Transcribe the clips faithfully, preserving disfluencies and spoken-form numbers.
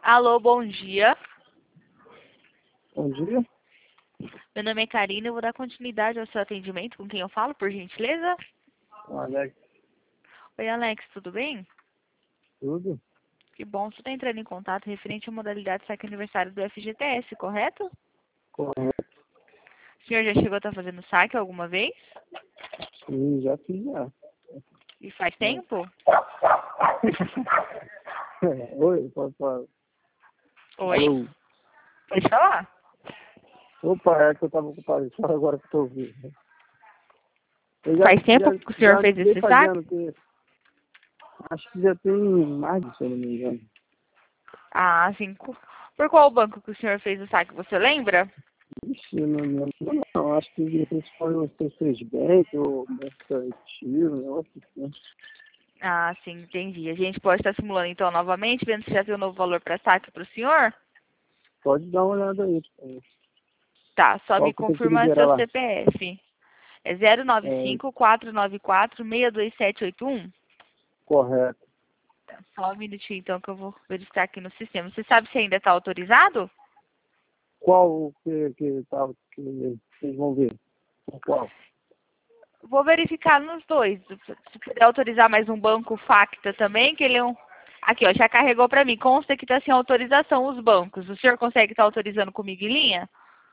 Alô, bom dia. Bom dia. Meu nome é Karina, eu vou dar continuidade ao seu atendimento. Com quem eu falo, por gentileza? Alex, Oi, Alex, tudo bem? tudo? Que bom, você está entrando em contato referente à modalidade saque aniversário do F G T S, correto? Correto. O senhor já chegou a estar fazendo saque alguma vez? Sim, já fiz já. E faz tempo? Oi, pode falar. Oi? Alô. Pode falar. Opa, é que eu tava ocupado, só agora que eu tô ouvindo. Eu já, Faz tempo já, que o senhor já fez andei esse saque? fazendo, que acho que já tem mais de, se eu não me engano. Ah, cinco. Por qual banco que o senhor fez o saque, você lembra? Ixi, eu não lembro. Não, não, acho que não sei se foi o C seis Bank ou o Mercantil, um negócio assim. Ah, sim, entendi. A gente pode estar simulando então novamente, vendo se já tem um novo valor para saque para o senhor? Pode dar uma olhada aí. Tá, só Qual me que eu tenho que confirma liberar seu lá? C P F. É zero nove É, cinco, quatro nove quatro, seis dois sete oito um? correto. Tá, só um minutinho então que eu vou verificar aqui no sistema. Você sabe se ainda está autorizado? Qual que, que, tá, que vocês vão ver? O qual? Vou verificar nos dois. Se puder autorizar mais um banco Facta também, que ele é um... Aqui, ó, já carregou para mim. Consta que está sem autorização os bancos. O senhor consegue estar autorizando comigo em linha?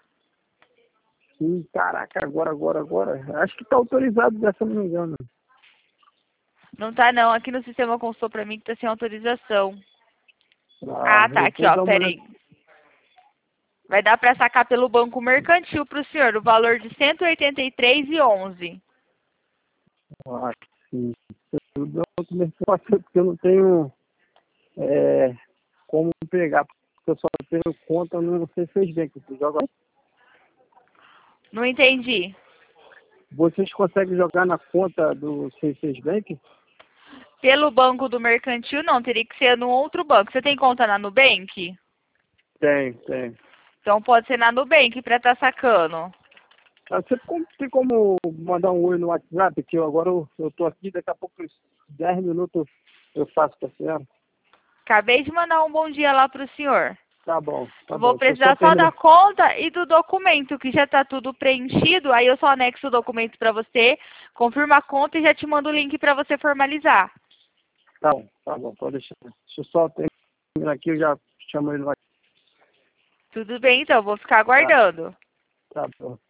Sim, caraca, agora, agora, agora. Acho que tá autorizado, se eu não me engano. Não tá não. Aqui no sistema constou para mim que está sem autorização. Ah, Ah, tá. eu Aqui, vou ó. dar uma Pera olhada. aí. Vai dar para sacar pelo banco mercantil para o senhor, o valor de cento e oitenta e três reais e onze centavos. Ah, sim. Eu dou uma comercial porque eu não tenho é, como pegar, porque eu só tenho conta no C seis Bank. Você joga... Não entendi. Vocês conseguem jogar na conta do C seis Bank? Pelo banco do mercantil, não. Teria que ser no outro banco. Você tem conta na Nubank? Tem, tem. Então pode ser na Nubank para estar sacando. Ah, você com- tem como mandar um oi no WhatsApp, que eu agora eu, eu tô aqui, daqui a pouco, uns dez minutos eu faço pra senhora. Acabei de mandar um bom dia lá para o senhor. Tá bom, tá Vou bom. Deixa eu só precisar só da terminar. conta e do documento, que já está tudo preenchido. Aí eu só anexo o documento para você, confirma a conta e já te mando o link para você formalizar. Tá bom, tá bom, pode deixar. Deixa eu só terminar aqui, eu já chamo ele no WhatsApp. Tudo bem, então. Vou ficar Tá, aguardando. tá bom.